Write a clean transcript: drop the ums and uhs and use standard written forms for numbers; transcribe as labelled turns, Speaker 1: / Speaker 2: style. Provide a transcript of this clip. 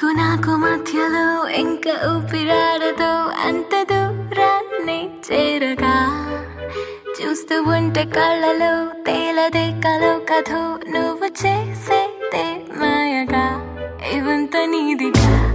Speaker 1: నాకు మధ్యలో ఇంకా ఊపిరాడదో అంత దూరాన్ని చేరగా చూస్తూ ఉంటే కళ్ళలో తేలదే కలో కథో నువ్వు చేసేదే మాయగా ఇవంత నీదిగా